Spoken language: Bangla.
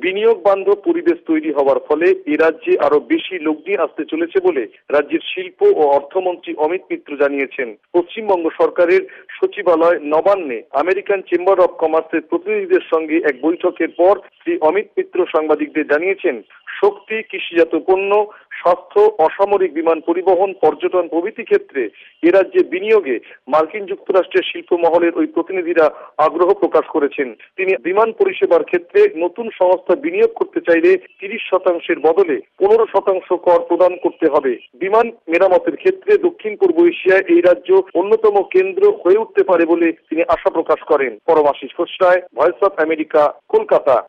বিনিয়োগ বান্ধব পরিবেশ তৈরি হওয়ার ফলে এ রাজ্যে আরো বেশি লগ্নি আসতে চলেছে বলে রাজ্যের শিল্প ও অর্থমন্ত্রী অমিত মিত্র জানিয়েছেন। পশ্চিমবঙ্গ সরকারের সচিবালয় নবান্নে আমেরিকান চেম্বার অব কমার্সের প্রতিনিধিদের সঙ্গে এক বৈঠকের পর শ্রী অমিত মিত্র সাংবাদিকদের জানিয়েছেন, শক্তি, কৃষিজাত পণ্য, স্বাস্থ্য, অসামরিক বিমান পরিবহন, পর্যটন প্রভৃতি ক্ষেত্রে এ রাজ্যে বিনিয়োগে মার্কিন যুক্তরাষ্ট্রের শিল্প মহলের ওই প্রতিনিধিরা আগ্রহ প্রকাশ করেছেন। তিনি বিমান পরিষেবার ক্ষেত্রে নতুন সংস্থা বিনিয়োগ করতে চাইলে 30% বদলে 15% কর প্রদান করতে হবে। বিমান মেরামতের ক্ষেত্রে দক্ষিণ পূর্ব এশিয়ায় এই রাজ্য অন্যতম কেন্দ্র হয়ে উঠতে পারে বলে তিনি আশা প্রকাশ করেন। Paramashis Khosray, voice of America, Kolkata.